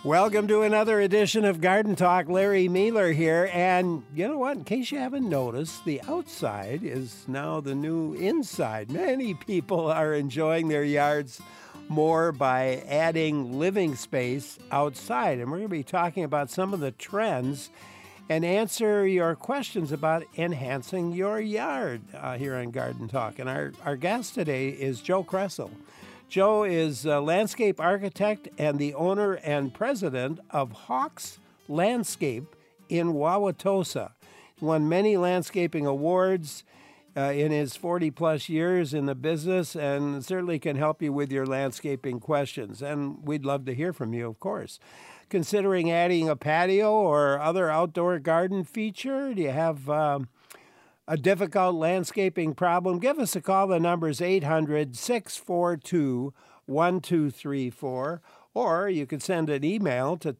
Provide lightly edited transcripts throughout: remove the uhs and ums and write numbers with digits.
Welcome to another edition of Garden Talk. Larry Mealer here. And you know what? In case you haven't noticed, the outside is now the new inside. Many people are enjoying their yards more by adding living space outside. And we're going to be talking about some of the trends and answer your questions about enhancing your yard here on Garden Talk. And our guest today is Joe Kressel. Joe is a landscape architect and the owner and president of Hawks Landscape in Wauwatosa. He won many landscaping awards in his 40-plus years in the business and certainly can help you with your landscaping questions. And we'd love to hear from you, of course. Considering adding a patio or other outdoor garden feature? Do you have a difficult landscaping problem? Give us a call. The number is 800-642-1234. Or you can send an email to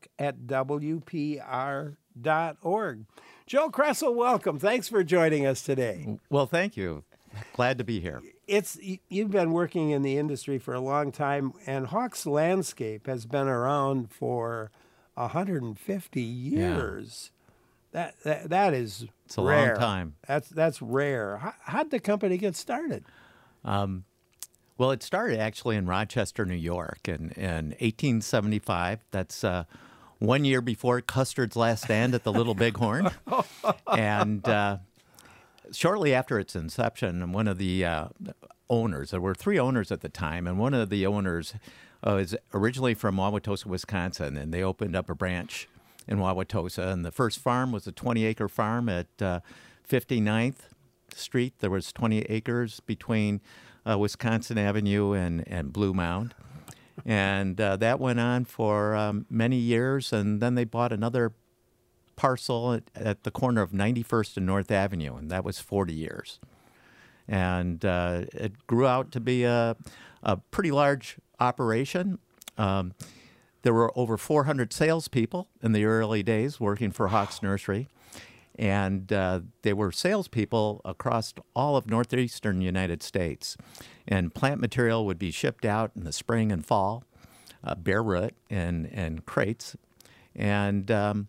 talk@wpr.org. Joe Kressel, welcome. Thanks for joining us today. Well, thank you. Glad to be here. You've been working in the industry for a long time, and Hawks Landscape has been around for 150 years. Yeah. That is it's a rare. long time. That's rare. How'd the company get started? Well, it started actually in Rochester, New York in 1875. That's 1 year before Custard's last stand at the Little Bighorn. And shortly after its inception, one of the owners, there were three owners at the time, and one of the owners is originally from Wauwatosa, Wisconsin, and they opened up a branch in Wauwatosa. And the first farm was a 20-acre farm at 59th Street. There was 20 acres between Wisconsin Avenue and Blue Mound. And that went on for many years, and then they bought another parcel at the corner of 91st and North Avenue, and that was 40 years. And it grew out to be a pretty large operation. There were over 400 salespeople in the early days working for Hawks Nursery, and they were salespeople across all of northeastern United States. And plant material would be shipped out in the spring and fall, bare root and crates, and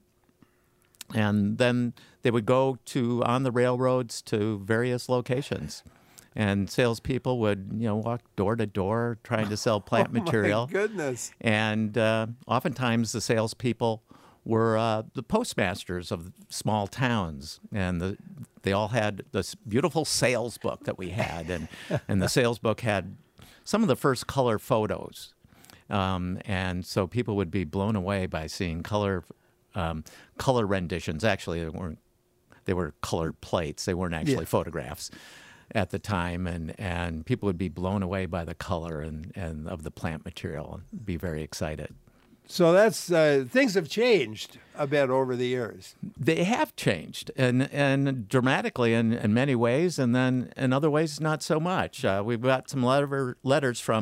then they would go on the railroads to various locations. And salespeople would, walk door to door trying to sell plant material. Oh, my goodness. And oftentimes the salespeople were the postmasters of small towns. And they all had this beautiful sales book that we had. And the sales book had some of the first color photos. And so people would be blown away by seeing color renditions. Actually, they were colored plates. They weren't actually photographs at the time, and people would be blown away by the color and of the plant material and be very excited. So that's things have changed a bit over the years. They have changed, and dramatically in many ways, and then in other ways not so much. We've got some letters from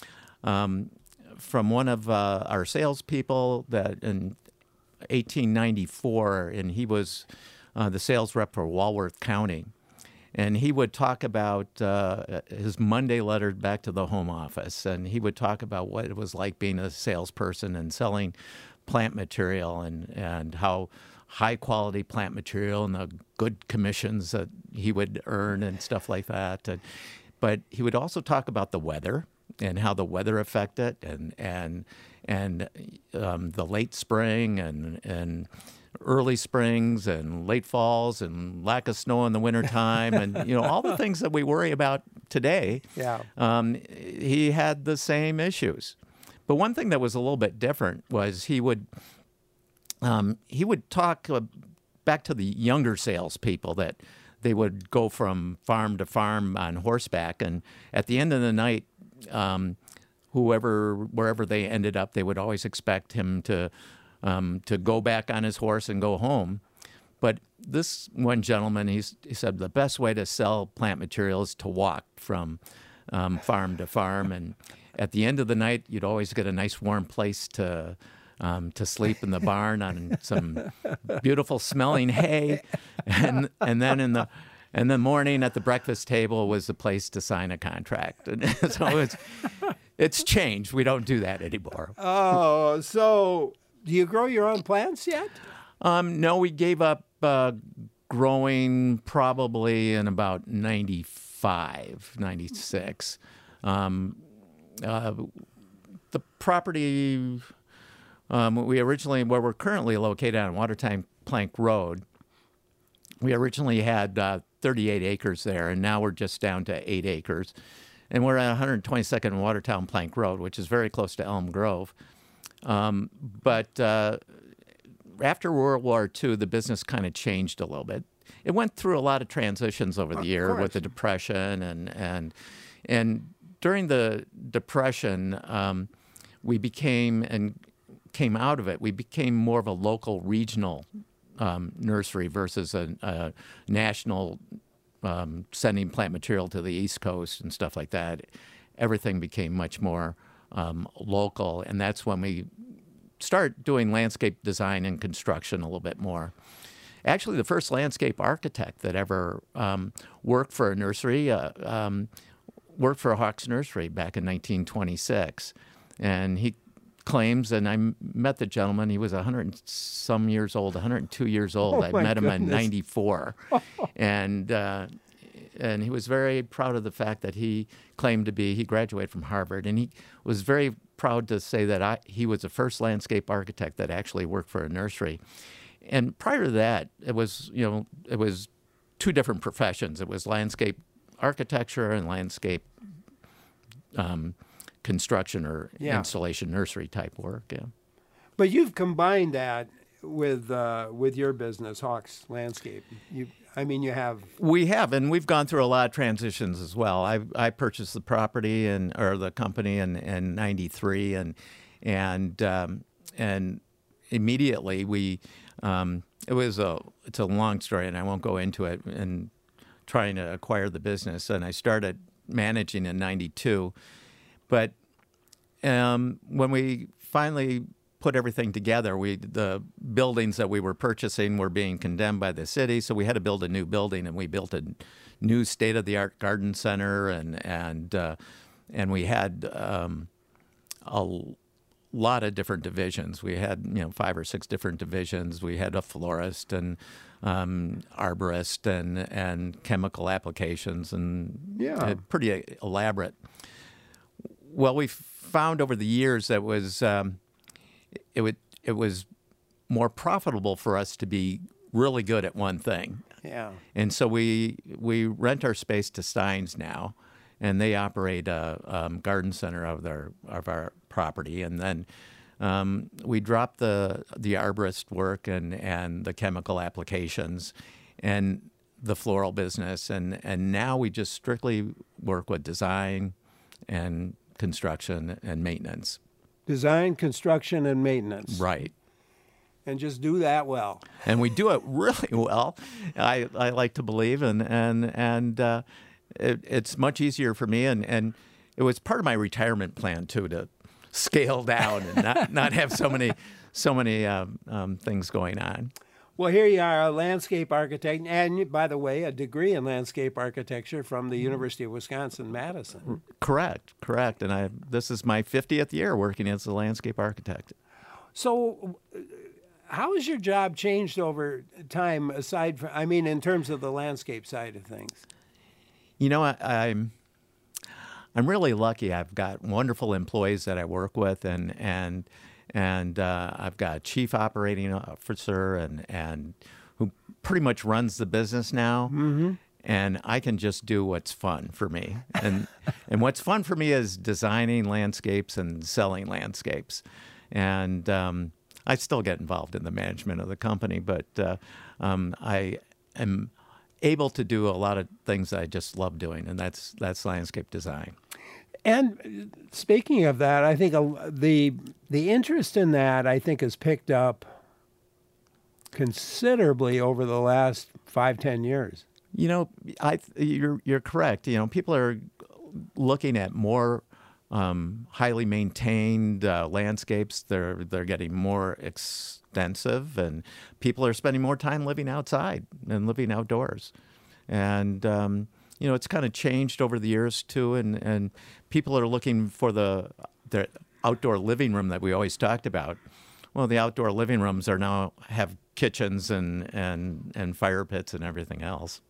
one of our salespeople that in 1894, and he was the sales rep for Walworth County. And he would talk about his Monday letter back to the home office, and he would talk about what it was like being a salesperson and selling plant material and how high-quality plant material and the good commissions that he would earn and stuff like that. But he would also talk about the weather and how the weather affected and the late spring and early springs and late falls and lack of snow in the wintertime and, all the things that we worry about today. Yeah. He had the same issues. But one thing that was a little bit different was he would talk back to the younger salespeople that they would go from farm to farm on horseback. And at the end of the night, wherever they ended up, they would always expect him to go back on his horse and go home. But this one gentleman, he said the best way to sell plant material is to walk from farm to farm. And at the end of the night, you'd always get a nice warm place to sleep in the barn on some beautiful smelling hay. And then in the morning at the breakfast table was the place to sign a contract. And so It's changed. We don't do that anymore. Oh, so do you grow your own plants yet? No, we gave up growing probably in about 95, 96. The property we originally, where we're currently located on Watertown Plank Road, we originally had 38 acres there, and now we're just down to 8 acres. And we're at 122nd and Watertown Plank Road, which is very close to Elm Grove. But after World War II, the business kind of changed a little bit. It went through a lot of transitions over the year with the Depression, and during the Depression, we came out of it. We became more of a local, regional nursery versus a national sending plant material to the East Coast and stuff like that. Everything became much more local, and that's when we start doing landscape design and construction a little bit more. Actually, the first landscape architect that ever worked for a nursery worked for Hawks Nursery back in 1926, and he claims, and I met the gentleman, he was 100 and some years old, 102 years old. I met him in 94, and he was very proud of the fact that he graduated from Harvard, and he was very proud to say that he was the first landscape architect that actually worked for a nursery. And prior to that, it was two different professions. It was landscape architecture and landscape construction or installation nursery type work. Yeah. But you've combined that with your business, Hawks Landscape. You have. We have, and we've gone through a lot of transitions as well. I purchased the property or the company in '93, and immediately we. It's a long story, and I won't go into it. And trying to acquire the business, and I started managing in '92. But when we finally put everything together, the buildings that we were purchasing were being condemned by the city, so we had to build a new building, and we built a new state-of-the-art garden center, and we had a lot of different divisions. We had 5 or 6 different divisions. We had a florist and arborist and chemical applications, and pretty elaborate. Well, we found over the years that it was more profitable for us to be really good at one thing. Yeah. And so we rent our space to Steins now, and they operate a garden center of our property. And then we dropped the arborist work and the chemical applications and the floral business, and now we just strictly work with design and construction and maintenance. Design, construction, and maintenance. Right. And just do that well. And we do it really well, I like to believe, and it's much easier for me, and it was part of my retirement plan too, to scale down and not have so many things going on. Well, here you are, a landscape architect, and by the way, a degree in landscape architecture from the University of Wisconsin-Madison. Correct. And this is my 50th year working as a landscape architect. So how has your job changed over time, aside from, in terms of the landscape side of things? I'm really lucky. I've got wonderful employees that I work with, and I've got a chief operating officer and who pretty much runs the business now. Mm-hmm. And I can just do what's fun for me. And what's fun for me is designing landscapes and selling landscapes. And I still get involved in the management of the company, but I am able to do a lot of things that I just love doing, and that's landscape design. And speaking of that, I think the interest in that, I think, has picked up considerably over the last 5-10 years. You're correct. People are looking at more highly maintained landscapes. They're getting more extensive, and people are spending more time living outside and living outdoors. And it's kind of changed over the years too, and people are looking for the outdoor living room that we always talked about. Well, the outdoor living rooms are now have kitchens and fire pits and everything else.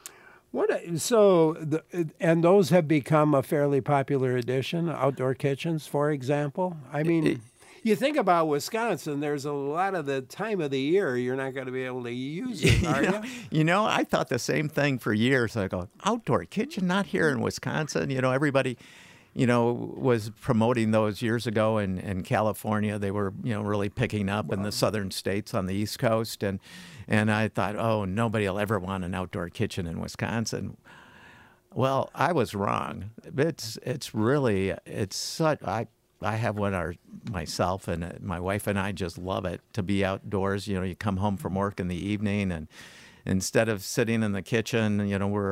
And those have become a fairly popular addition, outdoor kitchens, for example. I mean, you think about Wisconsin, there's a lot of the time of the year you're not going to be able to use it, are you? I thought the same thing for years. I go, outdoor kitchen, not here in Wisconsin. Everybody, was promoting those years ago in California. They were, really picking up in the southern states on the East Coast. And I thought, oh, nobody will ever want an outdoor kitchen in Wisconsin. Well, I was wrong. It's really such. I have one myself, and my wife and I just love it to be outdoors. You come home from work in the evening, and instead of sitting in the kitchen,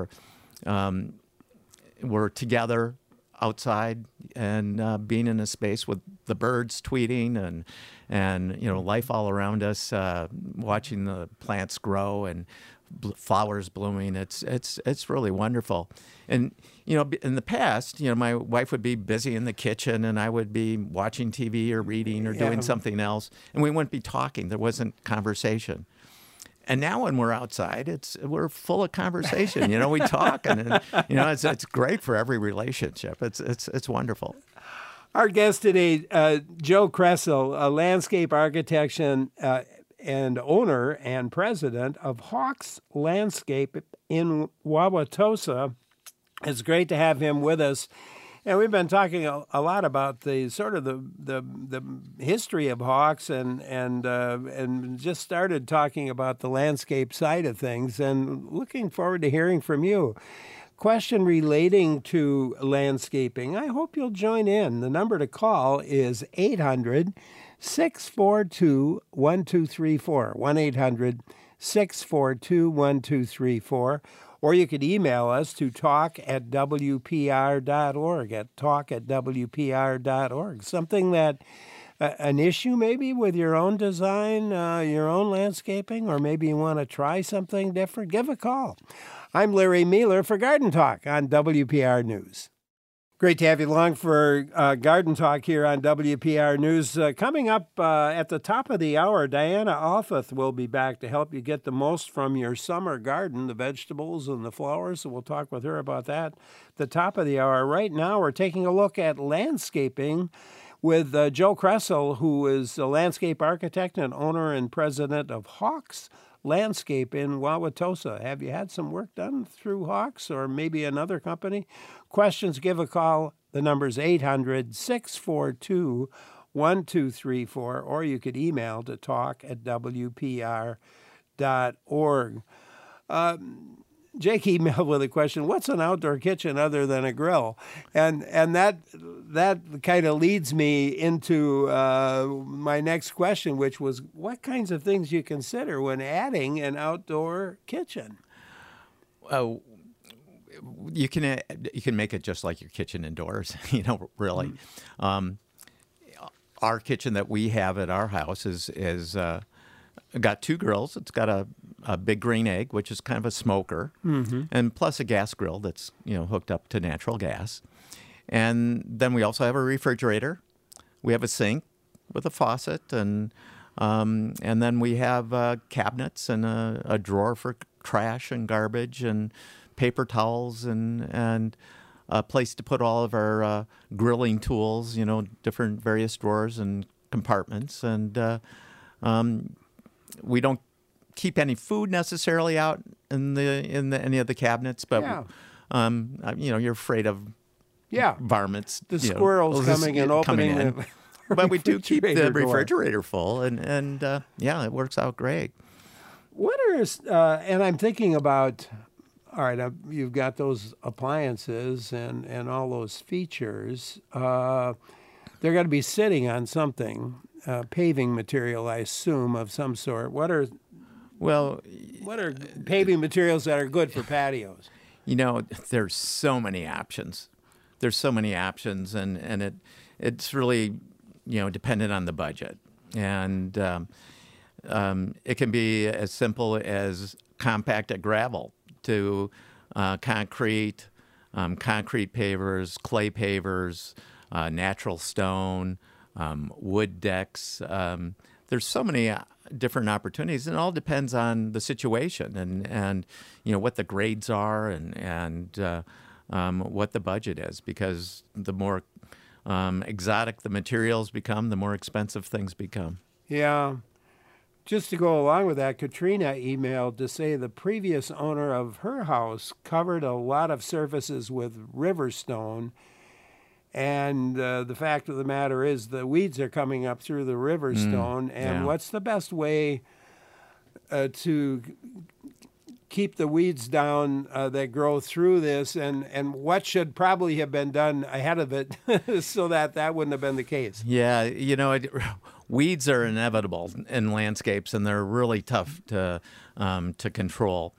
we're together outside and being in a space with the birds tweeting and life all around us, watching the plants grow and flowers blooming. It's really wonderful. And in the past, my wife would be busy in the kitchen and I would be watching TV or reading or doing something else, and we wouldn't be talking. There wasn't conversation. And now when we're outside, we're full of conversation. We talk, and it's great for every relationship. It's wonderful. Our guest today, Joe Kressel, a landscape architect and owner and president of Hawks Landscape in Wauwatosa. It's great to have him with us. And we've been talking a lot about the sort of the history of Hawks and just started talking about the landscape side of things, and looking forward to hearing from you. Question relating to landscaping. I hope you'll join in. The number to call is 800-642-1234, 1-800-642-1234. Or you could email us to talk@wpr.org, at talk@wpr.org. Something that, an issue maybe with your own design, your own landscaping, or maybe you want to try something different, give a call. I'm Larry Mealer for Garden Talk on WPR News. Great to have you along for Garden Talk here on WPR News. Coming up at the top of the hour, Diana Alfeth will be back to help you get the most from your summer garden, the vegetables and the flowers. So we'll talk with her about that at the top of the hour. Right now, we're taking a look at landscaping with Joe Kressel, who is a landscape architect and owner and president of Hawks Landscape in Wauwatosa. Have you had some work done through Hawks or maybe another company? Questions, give a call. The number's 800-642-1234, or you could email to talk@wpr.org. Jake emailed with a question: what's an outdoor kitchen other than a grill? And that kind of leads me into my next question, which was, what kinds of things you consider when adding an outdoor kitchen? You can make it just like your kitchen indoors, really. Our kitchen that we have at our house is got two grills. It's got a big green egg, which is kind of a smoker, and plus a gas grill that's hooked up to natural gas. And then we also have a refrigerator. We have a sink with a faucet, and then we have cabinets and a drawer for trash and garbage and paper towels and a place to put all of our grilling tools. Different various drawers and compartments, and we don't keep any food necessarily out in any of the cabinets, but you're afraid of varmints, the squirrels coming and opening in. But we do keep the refrigerator full, and it works out great. What are and I'm thinking about, all right, you've got those appliances and all those features. They're going to be sitting on something, paving material, I assume, of some sort. What are paving materials that are good for patios? There's so many options. And it's really, dependent on the budget. And it can be as simple as compacted gravel to concrete, concrete pavers, clay pavers, natural stone, wood decks. There's so many different opportunities, and it all depends on the situation and what the grades are and what the budget is, because the more exotic the materials become, the more expensive things become. Yeah. Just to go along with that, Katrina emailed to say the previous owner of her house covered a lot of surfaces with Riverstone. And the fact of the matter is the weeds are coming up through the Riverstone. And what's the best way to keep the weeds down that grow through this? And what should probably have been done ahead of it so that wouldn't have been the case? Yeah, weeds are inevitable in landscapes, and they're really tough to control.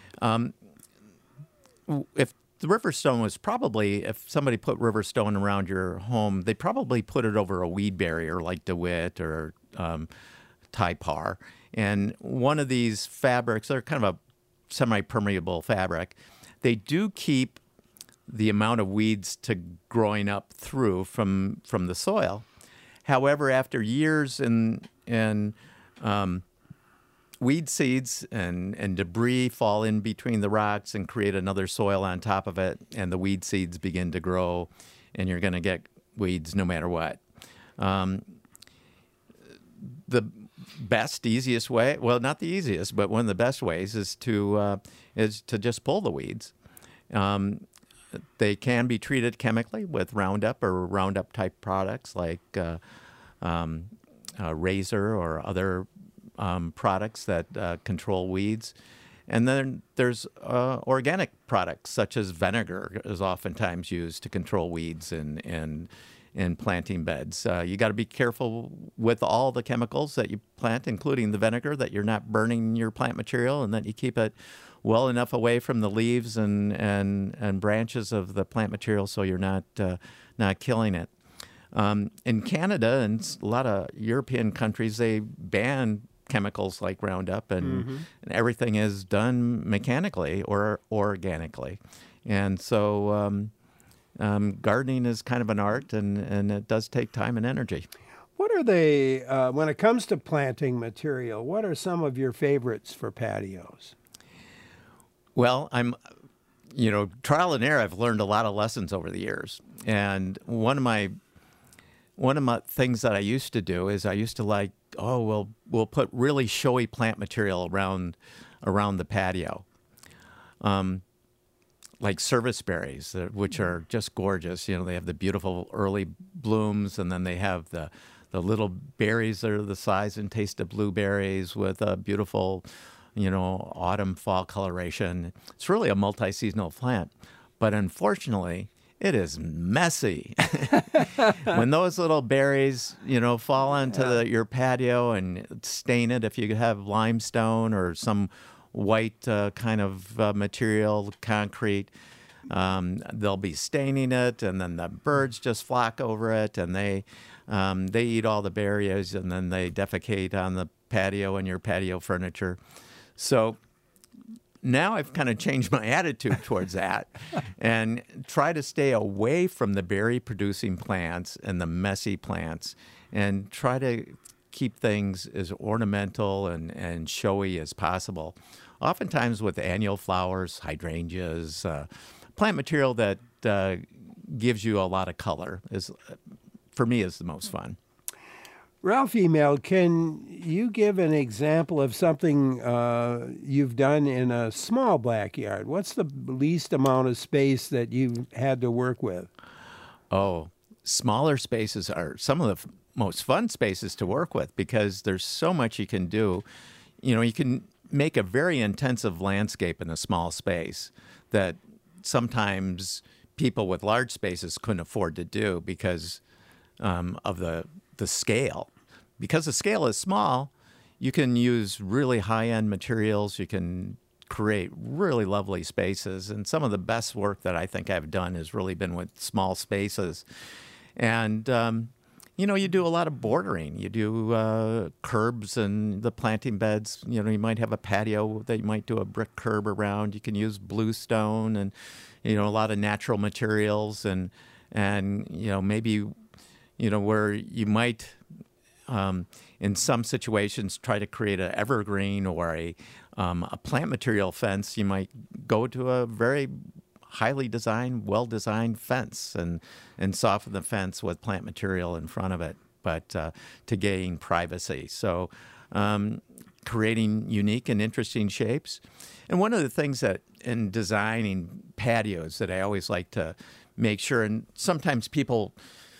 If the Riverstone was if somebody put Riverstone around your home, they probably put it over a weed barrier like DeWitt or Typar. And one of these fabrics, they're kind of a semi-permeable fabric. They do keep the amount of weeds to growing up through from the soil. However, after years in weed seeds and debris fall in between the rocks and create another soil on top of it, and the weed seeds begin to grow, and you're going to get weeds no matter what. The best, easiest way, well, not the easiest, but one of the best ways is to just pull the weeds. They can be treated chemically with Roundup or Roundup-type products like Razor or other products that control weeds. And then there's organic products such as vinegar is oftentimes used to control weeds in planting beds. You got to be careful with all the chemicals that you plant, including the vinegar, that you're not burning your plant material, and that you keep it well enough away from the leaves and branches of the plant material so you're not killing it. In Canada and a lot of European countries, they ban chemicals like Roundup, and everything is done mechanically or organically. And so gardening is kind of an art, and it does take time and energy. What are they, when it comes to planting material, what are some of your favorites for patios? Well, trial and error. I've learned a lot of lessons over the years. And one of my things that I used to do is I used to we'll put really showy plant material around the patio. Like service berries, which are just gorgeous. They have the beautiful early blooms, and then they have the little berries that are the size and taste of blueberries with a beautiful, autumn, fall coloration. It's really a multi-seasonal plant. But unfortunately, it is messy. When those little berries, fall onto your patio and stain it, if you have limestone or some white kind of material, concrete, they'll be staining it, and then the birds just flock over it, and they eat all the berries, and then they defecate on the patio and your patio furniture. So now I've kind of changed my attitude towards that and try to stay away from the berry-producing plants and the messy plants, and try to keep things as ornamental and showy as possible. Oftentimes with annual flowers, hydrangeas, plant material that gives you a lot of color for me is the most fun. Ralph emailed, can you give an example of something you've done in a small backyard? What's the least amount of space that you've had to work with? Oh, smaller spaces are some of the most fun spaces to work with, because there's so much you can do. You can make a very intensive landscape in a small space that sometimes people with large spaces couldn't afford to do because of the scale. Because the scale is small, you can use really high-end materials. You can create really lovely spaces. And some of the best work that I think I've done has really been with small spaces. And You do a lot of bordering. You do curbs and the planting beds. You might have a patio that you might do a brick curb around. You can use bluestone and, a lot of natural materials and maybe, where you might, in some situations, try to create an evergreen or a plant material fence. You might go to a very highly designed, well-designed fence and soften the fence with plant material in front of it, but to gain privacy. So creating unique and interesting shapes. And one of the things that in designing patios that I always like to make sure, and sometimes people,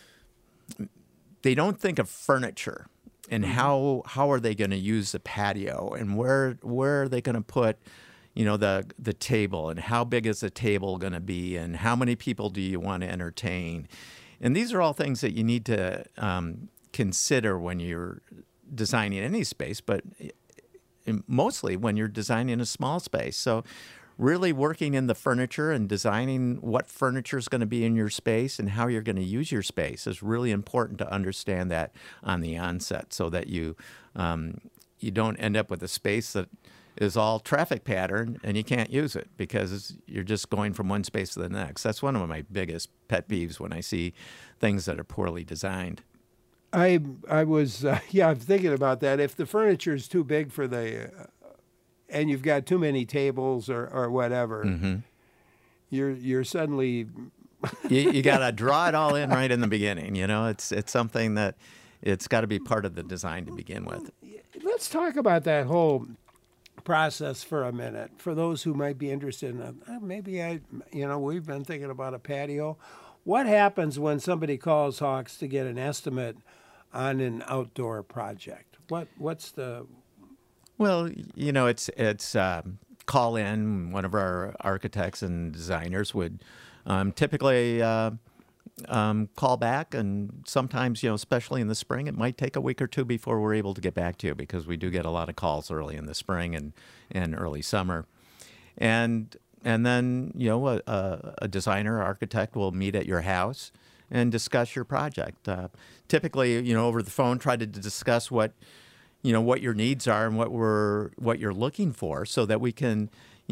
they don't think of furniture and how are they going to use the patio and where are they going to put the table, and how big is the table going to be, and how many people do you want to entertain? And these are all things that you need to consider when you're designing any space, but mostly when you're designing a small space. So really working in the furniture and designing what furniture is going to be in your space and how you're going to use your space is really important to understand that on the onset, so that you don't end up with a space that is all traffic pattern and you can't use it because you're just going from one space to the next. That's one of my biggest pet peeves when I see things that are poorly designed. I was I'm thinking about that. If the furniture is too big for and you've got too many tables or whatever, mm-hmm. you're suddenly you got to draw it all in right in the beginning. It's something that it's got to be part of the design to begin with. Let's talk about that whole process for a minute. For those who might be interested in we've been thinking about a patio. What happens when somebody calls Hawks to get an estimate on an outdoor project? What's the... Well, it's call in. One of our architects and designers would typically call back, and sometimes, especially in the spring, it might take a week or two before we're able to get back to you, because we do get a lot of calls early in the spring and early summer. And then, a designer or architect will meet at your house and discuss your project. Typically, over the phone, try to discuss what your needs are and what you're looking for, so that we can,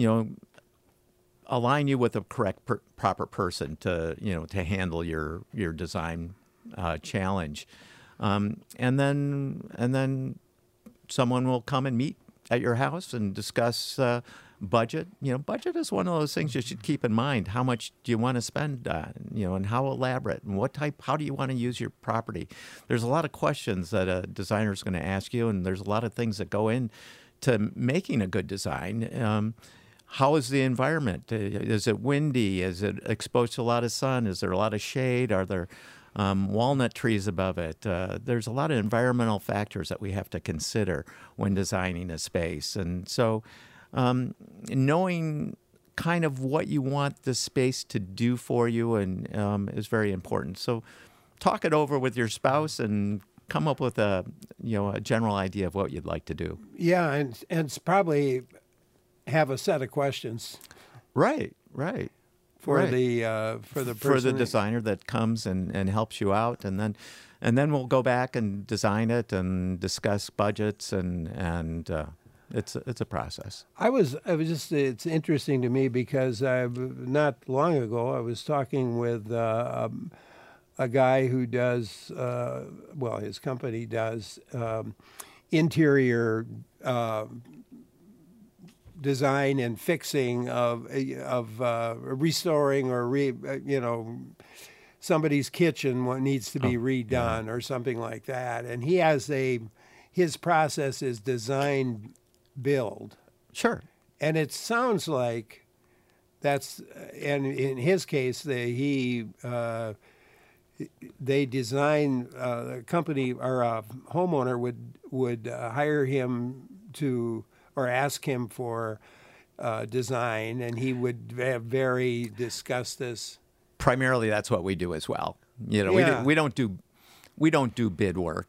align you with the correct proper person to handle your design challenge, and then someone will come and meet at your house and discuss budget. Budget is one of those things you should keep in mind. How much do you want to spend on, and how elaborate, and how do you want to use your property? There's a lot of questions that a designer is going to ask you, and there's a lot of things that go into making a good design. How is the environment? Is it windy? Is it exposed to a lot of sun? Is there a lot of shade? Are there walnut trees above it? There's a lot of environmental factors that we have to consider when designing a space. And so knowing kind of what you want the space to do for you is very important. So talk it over with your spouse and come up with a general idea of what you'd like to do. Yeah, and it's probably have a set of questions. Right. For the person, for the designer that comes and helps you out, and then we'll go back and design it and discuss budgets and it's a process. It's interesting to me because not long ago I was talking with a guy who does his company does interior design and fixing of restoring or somebody's kitchen what needs to be redone or something like that. And he has his process is design build. Sure. And it sounds like and in his case they design a company or a homeowner would hire him to or ask him for design, and he would discuss this. Primarily, that's what we do as well. We don't do bid work.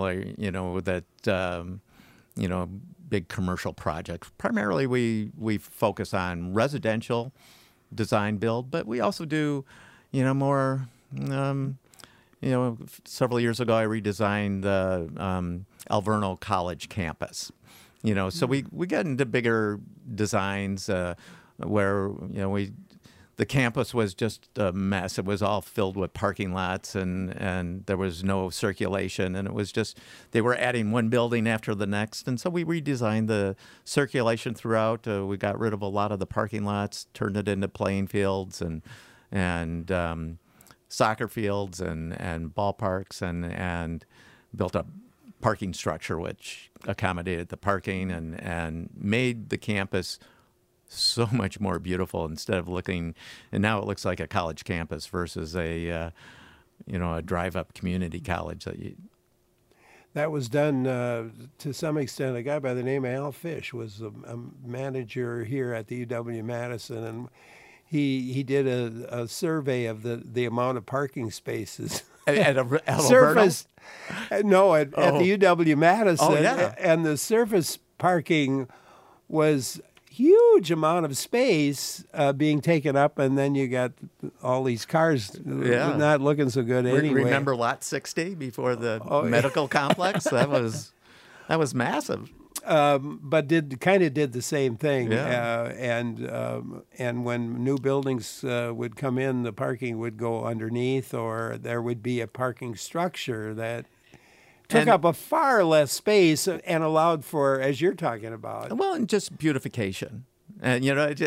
Big commercial projects. Primarily, we focus on residential design build, but we also do more several years ago, I redesigned the Alverno College campus. So we got into bigger designs where the campus was just a mess. It was all filled with parking lots, and there was no circulation, and it was just they were adding one building after the next, and so we redesigned the circulation throughout. We got rid of a lot of the parking lots, turned it into playing fields and soccer fields and ballparks, and built a parking structure which accommodated the parking and made the campus so much more beautiful instead of looking, and now it looks like a college campus versus a drive-up community college. That was done to some extent. A guy by the name of Al Fish was a manager here at the UW-Madison, and he did a survey of the amount of parking spaces. At surface, no, at the UW-Madison. Oh, yeah. And the surface parking was huge amount of space being taken up, and then you got all these cars not looking so good anyway. Remember Lot 60 before the medical complex? That was massive. But did the same thing. Yeah. And when new buildings would come in, the parking would go underneath, or there would be a parking structure that took up a far less space and allowed for, as you're talking about. Well, and just beautification. And,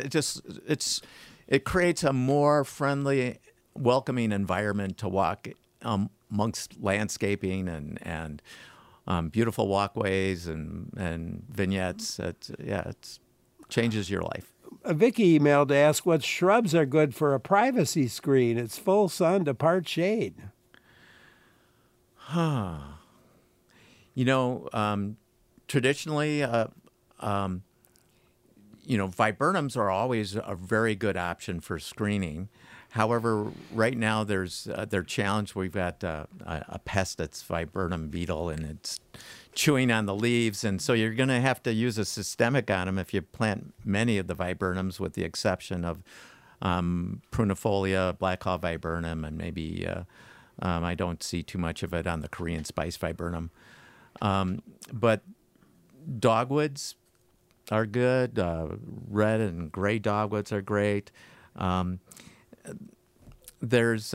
it creates a more friendly, welcoming environment to walk amongst landscaping and beautiful walkways and vignettes. It changes your life. Vicky emailed to ask what shrubs are good for a privacy screen. It's full sun to part shade. Traditionally, viburnums are always a very good option for screening. However, right now they're challenged. We've got a pest that's viburnum beetle, and it's chewing on the leaves, and so you're going to have to use a systemic on them if you plant many of the viburnums, with the exception of prunifolia, blackhaw viburnum, and maybe I don't see too much of it on the Korean spice viburnum. But dogwoods are good. Red and gray dogwoods are great. There's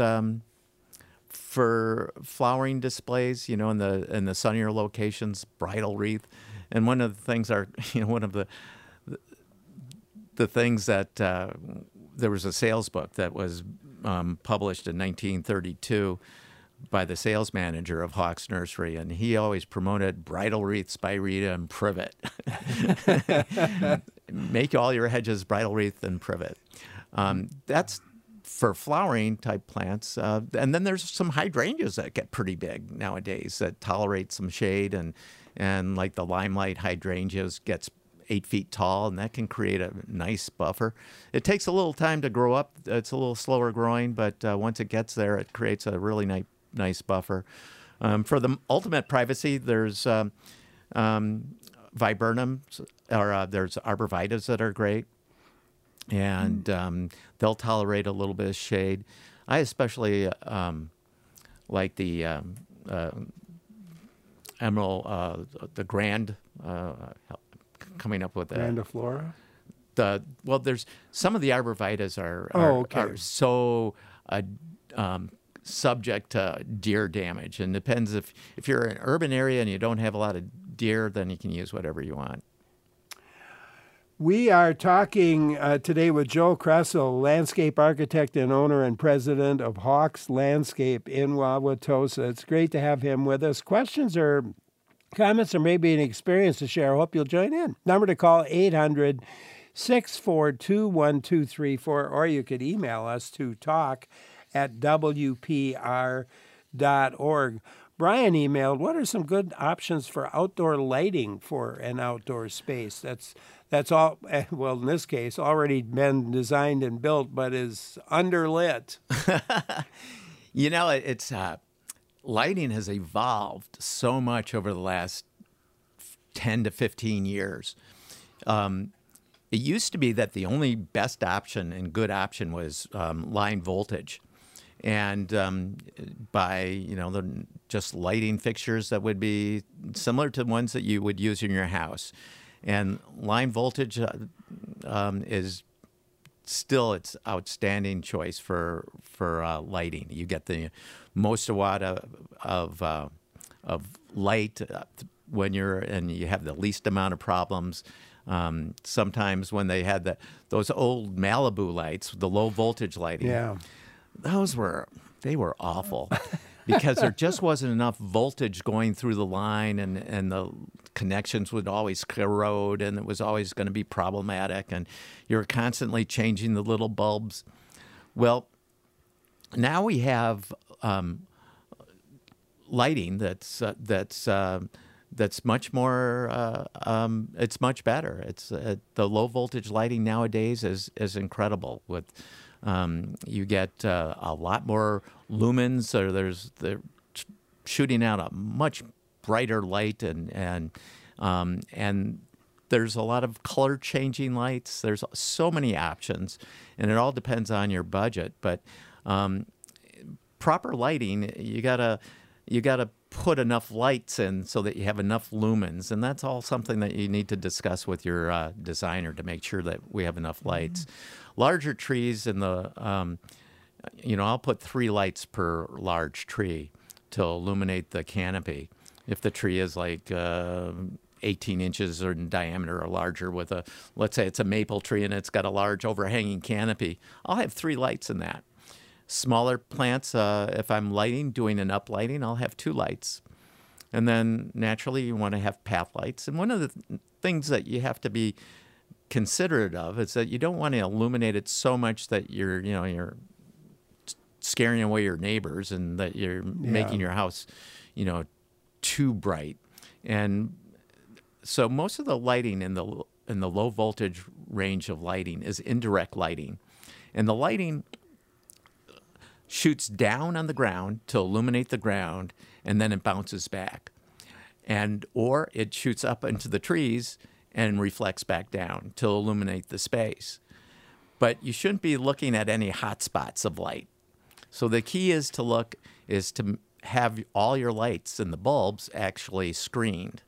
for flowering displays, in the sunnier locations, bridal wreath, and one of the things one of the things that there was a sales book that was published in 1932 by the sales manager of Hawks Nursery, and he always promoted bridal wreath, spirea, and privet. Make all your hedges bridal wreath and privet. That's for flowering type plants. And then there's some hydrangeas that get pretty big nowadays that tolerate some shade, and like the limelight hydrangeas gets 8 feet tall, and that can create a nice buffer. It takes a little time to grow up. It's a little slower growing, but once it gets there, it creates a really nice buffer. For the ultimate privacy, there's viburnums, or there's arborvitaes that are great, and they'll tolerate a little bit of shade. I especially like the emerald, the grand, coming up with Grandiflora? There's some of the arborvitaes are so subject to deer damage, and depends if you're in an urban area and you don't have a lot of deer, then you can use whatever you want. We are talking today with Joe Kressel, landscape architect and owner and president of Hawks Landscape in Wauwatosa. It's great to have him with us. Questions or comments, or maybe an experience to share, I hope you'll join in. Number to call, 800-642-1234, or you could email us to talk@wpr.org. Brian emailed, what are some good options for outdoor lighting for an outdoor space? That's all, well, in this case, already been designed and built, but is underlit. It's lighting has evolved so much over the last 10 to 15 years. It used to be that the only best option and good option was line voltage. and by just lighting fixtures that would be similar to ones that you would use in your house. And line voltage is still its outstanding choice for lighting. You get the most watt of light when you have the least amount of problems. Sometimes when they had those old Malibu lights, the low voltage lighting, they were awful because there just wasn't enough voltage going through the line, and the connections would always corrode, and it was always going to be problematic, and you were constantly changing the little bulbs. Well, now we have lighting that's much more. It's much better. It's the low voltage lighting nowadays is incredible. With you get a lot more lumens, or they're shooting out a much brighter light, and there's a lot of color changing lights. There's so many options, and it all depends on your budget. But proper lighting, you gotta put enough lights in so that you have enough lumens, and that's all something that you need to discuss with your designer to make sure that we have enough lights. Larger trees in the, I'll put 3 lights per large tree to illuminate the canopy. If the tree is like 18 inches in diameter or larger, let's say it's a maple tree and it's got a large overhanging canopy, I'll have 3 lights in that. Smaller plants, if I'm doing an uplighting, I'll have 2 lights. And then naturally you want to have path lights. And one of the things that you have to be considerate of is that you don't want to illuminate it so much that you're scaring away your neighbors, and that you're making your house, too bright. And so most of the lighting in the low voltage range of lighting is indirect lighting. And the lighting shoots down on the ground to illuminate the ground, and then it bounces back. Or it shoots up into the trees and reflects back down to illuminate the space. But you shouldn't be looking at any hot spots of light. So the key is to have all your lights and the bulbs actually screened.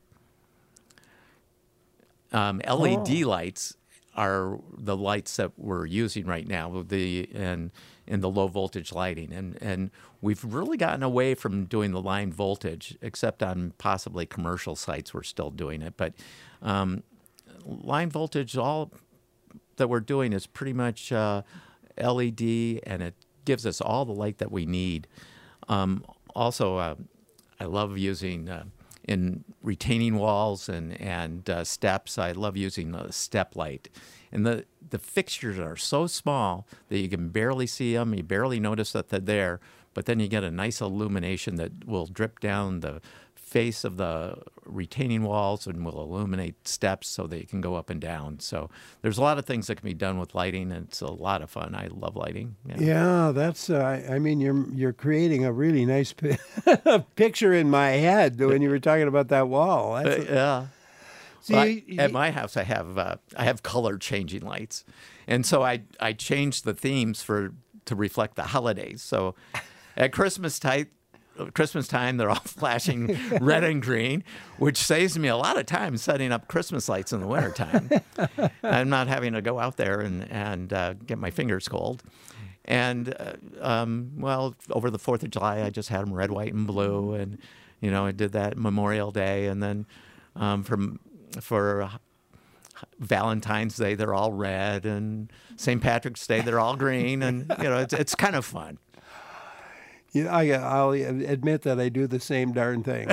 LED lights are the lights that we're using right now in the low voltage lighting. And we've really gotten away from doing the line voltage, except on possibly commercial sites we're still doing it. But line voltage, all that we're doing is pretty much LED, and it gives us all the light that we need. Also, I love using in retaining walls and steps. I love using the step light. And the fixtures are so small that you can barely see them. You barely notice that they're there. But then you get a nice illumination that will drip down the face of the retaining walls and will illuminate steps so that you can go up and down. So there's a lot of things that can be done with lighting, and it's a lot of fun. I love lighting. Yeah, that's. You're creating a really nice picture in my head when you were talking about that wall. Yeah. See, at my house, I have color changing lights, and so I changed the themes to reflect the holidays. So at Christmas time, they're all flashing red and green, which saves me a lot of time setting up Christmas lights in the wintertime. I'm not having to go out there and get my fingers cold. And, over the 4th of July, I just had them red, white, and blue. And, I did that Memorial Day. And then for Valentine's Day, they're all red. And St. Patrick's Day, they're all green. And, it's kind of fun. I'll admit that I do the same darn thing.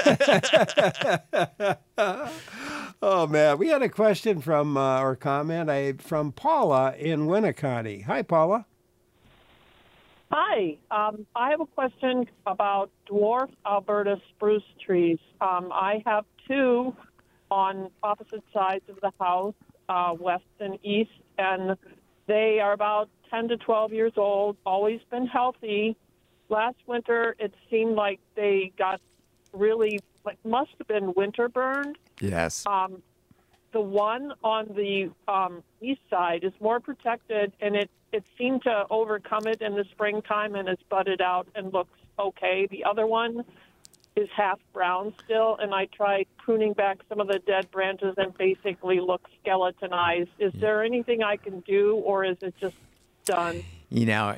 Oh, man. We had a question or comment from Paula in Winneconne. Hi, Paula. Hi. I have a question about dwarf Alberta spruce trees. I have 2 on opposite sides of the house, west and east, and they are about 10 to 12 years old, always been healthy. Last winter, it seemed like they got really, must have been winter burned. Yes. The one on the east side is more protected, and it it seemed to overcome it in the springtime and it's budded out and looks okay. The other one is half brown still, and I tried pruning back some of the dead branches and basically looks skeletonized. Is there anything I can do, or is it just done? You know,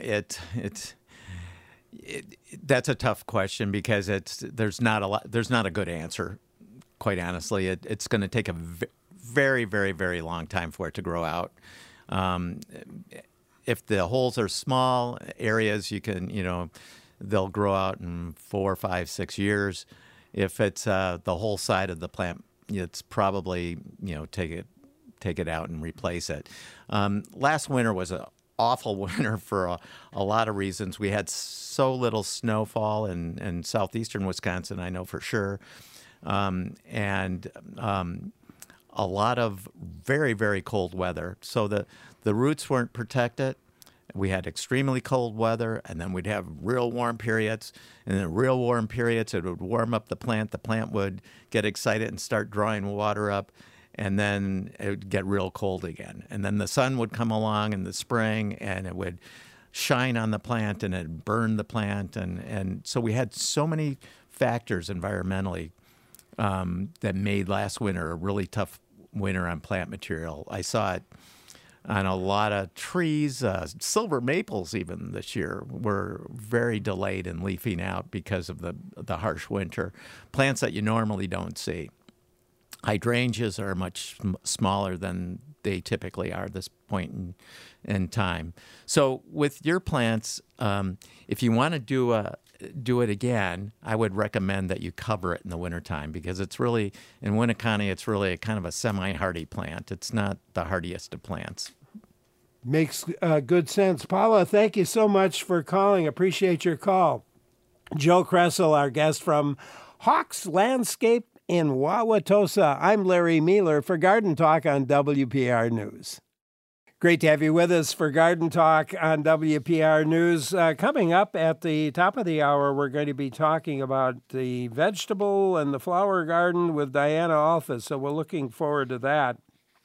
that's a tough question because there's not a good answer. Quite honestly, it's going to take a very, very, very long time for it to grow out. If the holes are small areas, you can, they'll grow out in 4, 5, 6 years. If it's the whole side of the plant, it's probably, take it out and replace it. Last winter was an awful winter for a lot of reasons. We had so little snowfall in southeastern Wisconsin, I know for sure. And a lot of very, very cold weather. So the roots weren't protected. We had extremely cold weather, and then we'd have real warm periods. And in real warm periods, it would warm up the plant. The plant would get excited and start drawing water up, and then it would get real cold again. And then the sun would come along in the spring, and it would shine on the plant, and it burned the plant. And so we had so many factors environmentally that made last winter a really tough winter on plant material. I saw it on a lot of trees. Silver maples even this year were very delayed in leafing out because of the harsh winter. Plants that you normally don't see. Hydrangeas are much smaller than they typically are at this point in time. So with your plants, if you want to do it again, I would recommend that you cover it in the wintertime because it's really, in Winneconne, it's really a kind of a semi-hardy plant. It's not the hardiest of plants. Makes good sense. Paula, thank you so much for calling. Appreciate your call. Joe Kressel, our guest from Hawks Landscape in Wauwatosa. I'm Larry Mealer for Garden Talk on WPR News. Great to have you with us for Garden Talk on WPR News. Coming up at the top of the hour, we're going to be talking about the vegetable and the flower garden with Diana Alphys, so we're looking forward to that.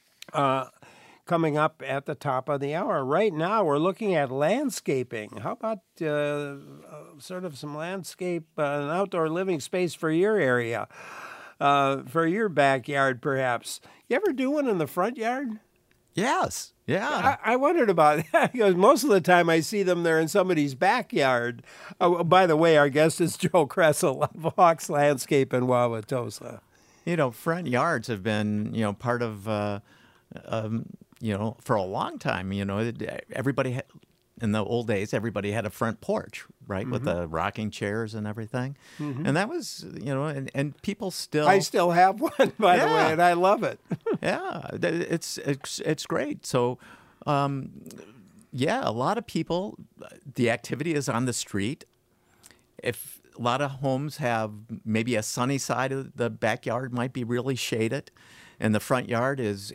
Coming up at the top of the hour. Right now, we're looking at landscaping. How about sort of some landscape, an outdoor living space for your area, for your backyard, perhaps? You ever do one in the front yard? Yes. Yeah. I wondered about that because most of the time I see them there in somebody's backyard. Oh, by the way, our guest is Joe Kressel of Hawks Landscape in Wauwatosa. Front yards have been, part of, for a long time. Everybody in the old days, everybody had a front porch, right, with the rocking chairs and everything. And that was, and people still. I still have one, by the way, and I love it. Yeah, it's great. So, a lot of people, the activity is on the street. If a lot of homes have maybe a sunny side of the backyard might be really shaded, and the front yard is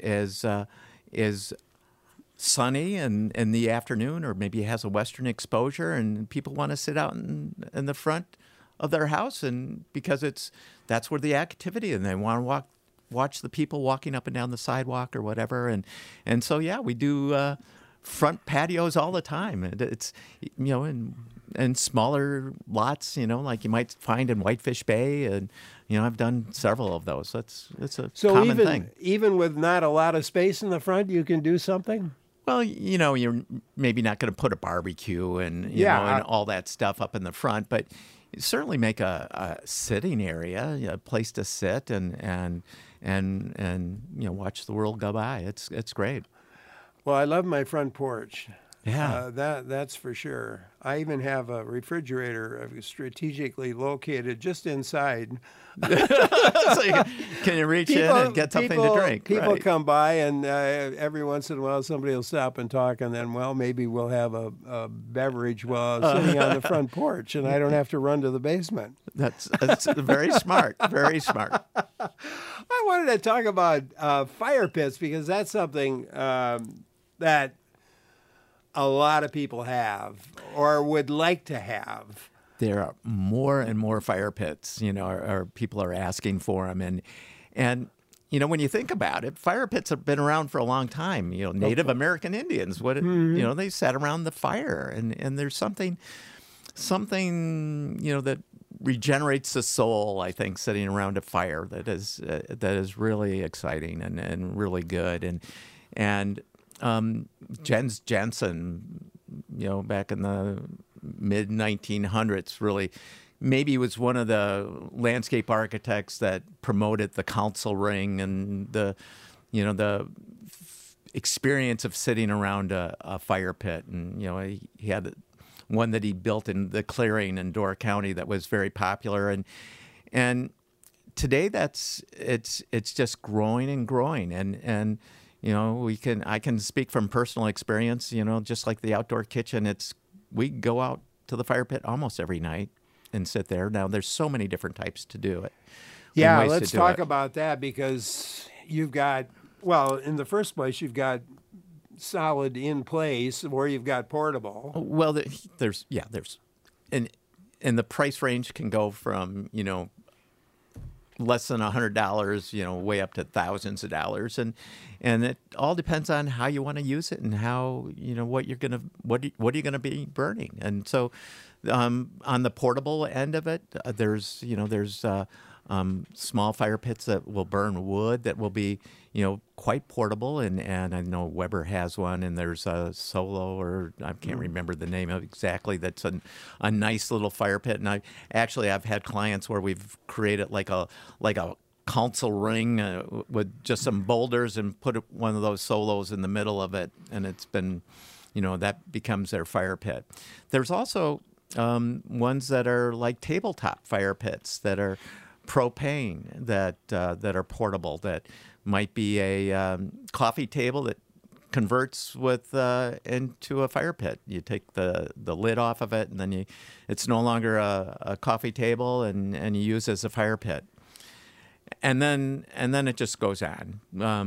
sunny and in the afternoon, or maybe has a western exposure, and people want to sit out in the front of their house, and because that's where the activity, and they want to watch the people walking up and down the sidewalk or whatever, and so we do front patios all the time. It's in smaller lots, like you might find in Whitefish Bay, and I've done several of those. It's a common thing. Even with not a lot of space in the front, you can do something. Well, you're maybe not going to put a barbecue and and all that stuff up in the front, but you certainly make a sitting area, a place to sit and watch the world go by. It's great. Well, I love my front porch. Yeah, that's for sure. I even have a refrigerator strategically located just inside. So can you reach in and get something to drink? People come by, and every once in a while somebody will stop and talk, and then, maybe we'll have a beverage while sitting on the front porch, and I don't have to run to the basement. That's very smart, very smart. I wanted to talk about fire pits because that's something that a lot of people have or would like to have. There are more and more fire pits, or people are asking for them. And when you think about it, fire pits have been around for a long time. Native American Indians, they sat around the fire, and there's something, that regenerates the soul, I think, sitting around a fire that is really exciting and really good. And Jens Jensen, back in the mid 1900s, really maybe was one of the landscape architects that promoted the council ring and the experience of sitting around a fire pit. And he had one that he built in the clearing in Door County that was very popular. And today it's just growing and growing. And I can speak from personal experience. Just like the outdoor kitchen, we go out to the fire pit almost every night and sit there. Now, there's so many different types to do it. Yeah, let's talk about that, because you've got, well, in the first place, you've got solid in place, or you've got portable. Well, there's and the price range can go from, less than $100, way up to thousands of dollars, and it all depends on how you want to use it and how what are you gonna be burning. And so, on the portable end of it, there's small fire pits that will burn wood that will be quite portable, and I know Weber has one, and there's a Solo, or I can't remember the name of exactly, that's a nice little fire pit. And I've had clients where we've created like a council ring with just some boulders and put one of those Solos in the middle of it, and it's been that becomes their fire pit. There's also ones that are like tabletop fire pits that are propane, that are portable, that might be a coffee table that converts into a fire pit. You take the lid off of it, and then it's no longer a coffee table, and you use it as a fire pit. And then it just goes on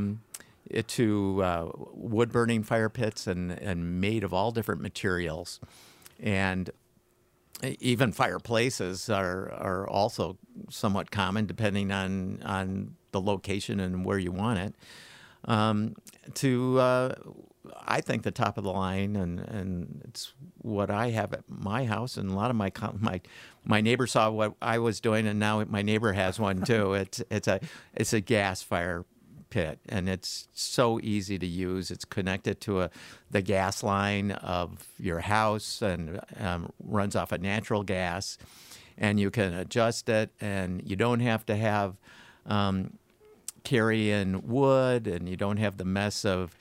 to wood burning fire pits and made of all different materials, and even fireplaces are also somewhat common, depending on the location and where you want it. I think the top of the line, and it's what I have at my house, and a lot of my neighbor saw what I was doing, and now my neighbor has one too. It's a gas fire pit, and it's so easy to use. It's connected to the gas line of your house, and runs off of natural gas, and you can adjust it, and you don't have to have carry in wood, and you don't have the mess of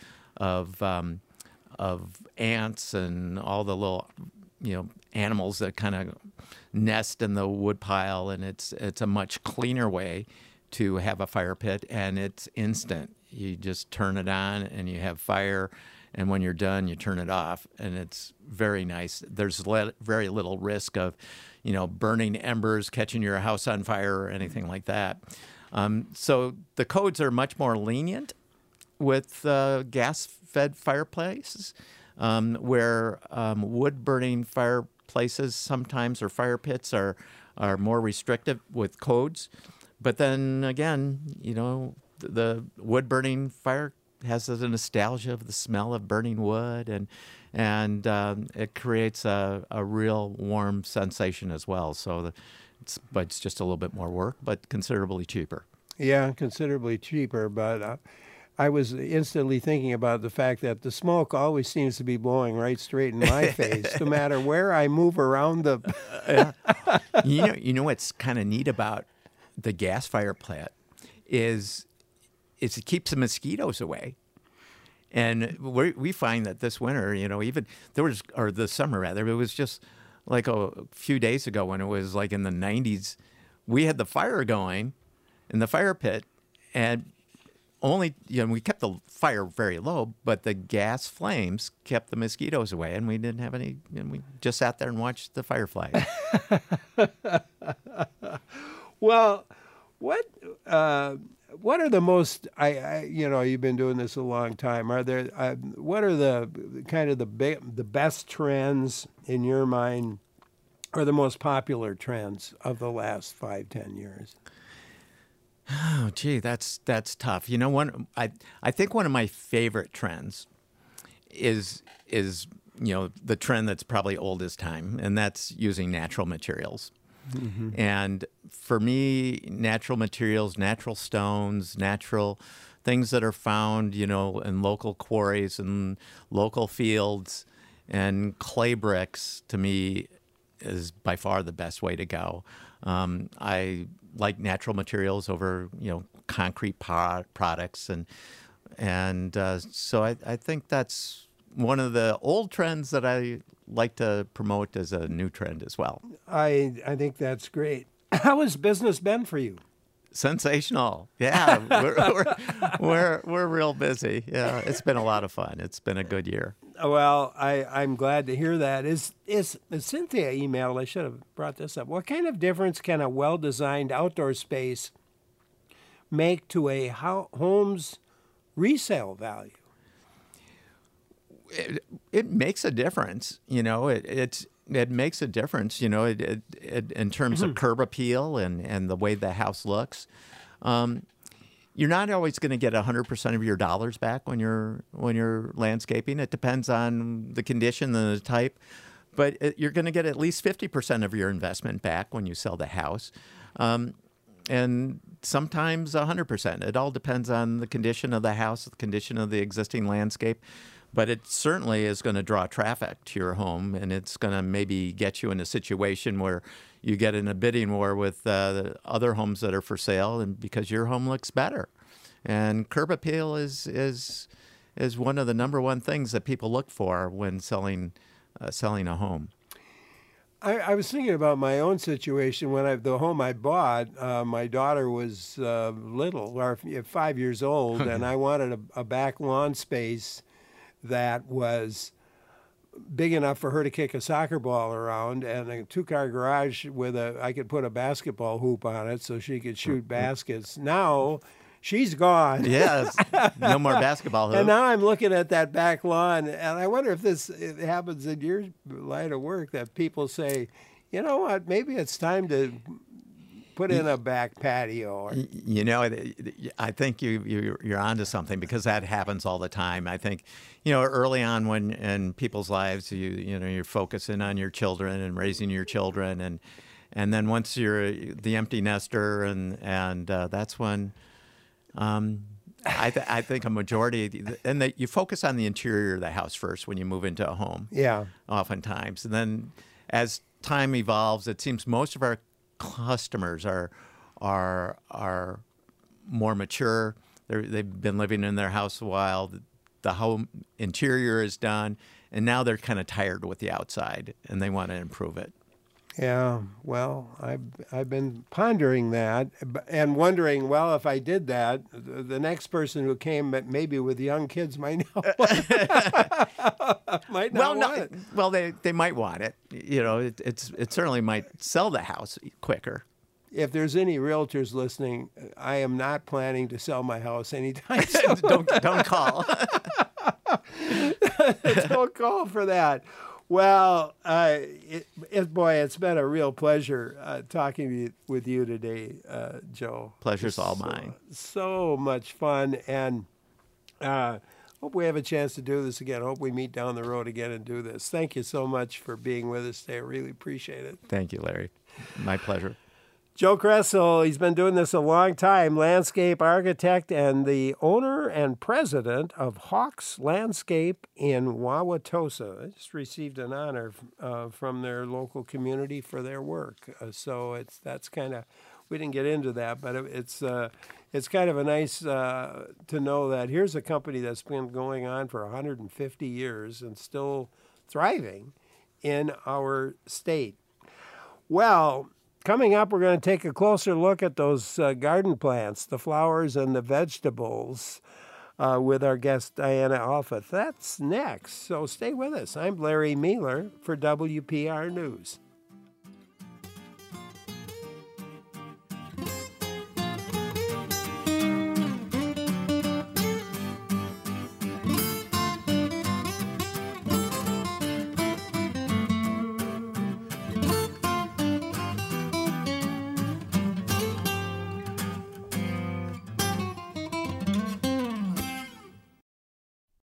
ants and all the little animals that kind of nest in the wood pile, and it's a much cleaner way to have a fire pit, and it's instant. You just turn it on and you have fire, and when you're done, you turn it off, and it's very nice. There's very little risk of, burning embers, catching your house on fire, or anything like that. So the codes are much more lenient with gas-fed fireplaces, where wood-burning fireplaces sometimes, or fire pits, are more restrictive with codes. But then again, the wood-burning fire has the nostalgia of the smell of burning wood, and it creates a real warm sensation as well. So it's just a little bit more work, but considerably cheaper. Yeah, considerably cheaper, but I was instantly thinking about the fact that the smoke always seems to be blowing right straight in my face, no matter where I move around the... You know what's kind of neat about the gas fire pit is it keeps the mosquitoes away. And we find that this winter, even or this summer rather, it was just like a few days ago when it was like in the 90s, we had the fire going in the fire pit, and only, we kept the fire very low, but the gas flames kept the mosquitoes away, and we didn't have any, and we just sat there and watched the fireflies. Well, what are the most? You've been doing this a long time. Are there? What are the kind of the best trends in your mind, or the most popular trends of the last 5-10 years? Oh, gee, that's tough. You know, I think one of my favorite trends is the trend that's probably old as time, and that's using natural materials. Mm-hmm. And for me, natural materials, natural stones, natural things that are found, in local quarries and local fields, and clay bricks, to me, is by far the best way to go. I like natural materials over, concrete products, and so I think that's one of the old trends that I like to promote as a new trend as well. I think that's great. How has business been for you? Sensational. Yeah, we're real busy. Yeah, it's been a lot of fun. It's been a good year. Well, I'm glad to hear that. Is Cynthia emailed? I should have brought this up. What kind of difference can a well-designed outdoor space make to a home's resale value? It makes a difference. It makes a difference. In terms of curb appeal and the way the house looks. You're not always going to get 100% of your dollars back when you're landscaping. It depends on the condition and the type, but you're going to get at least 50% of your investment back when you sell the house, and sometimes 100%. It all depends on the condition of the house, the condition of the existing landscape. But it certainly is going to draw traffic to your home, and it's going to maybe get you in a situation where you get in a bidding war with the other homes that are for sale, and because your home looks better. And curb appeal is one of the number one things that people look for when selling a home. I was thinking about my own situation when the home I bought. My daughter was little, or 5 years old, and I wanted a back lawn space that was big enough for her to kick a soccer ball around, and a two-car garage I could put a basketball hoop on it so she could shoot baskets. Now she's gone. Yes, no more basketball hoop. And now I'm looking at that back lawn, and I wonder if it happens in your line of work, that people say, you know what, maybe it's time to put in a back patio. I think you're onto something, because that happens all the time. I think, early on when in people's lives, you're focusing on your children and raising your children, and then once you're the empty nester, and that's when I think a majority, and that you focus on the interior of the house first when you move into a home. Yeah, oftentimes, and then as time evolves, it seems most of our customers are more mature. They've been living in their house a while. The home interior is done, and now they're kind of tired with the outside, and they want to improve it. Yeah, well, I've been pondering that and wondering, well, if I did that, the next person who came, maybe with young kids, might not want it. Well, they might want it. It certainly might sell the house quicker. If there's any realtors listening, I am not planning to sell my house anytime soon. Don't call. Don't call for that. Well, it's been a real pleasure talking with you today, Joe. Pleasure's all mine. So much fun, and hope we have a chance to do this again. Hope we meet down the road again and do this. Thank you so much for being with us today. I really appreciate it. Thank you, Larry. My pleasure. Joe Kressel, he's been doing this a long time, landscape architect and the owner and president of Hawks Landscape in Wauwatosa. They just received an honor from their local community for their work. That's kind of, we didn't get into that, but it's kind of a nice to know that here's a company that's been going on for 150 years and still thriving in our state. Well, coming up, we're going to take a closer look at those garden plants, the flowers and the vegetables, with our guest, Diana Alpha. That's next, so stay with us. I'm Larry Mealer for WPR News.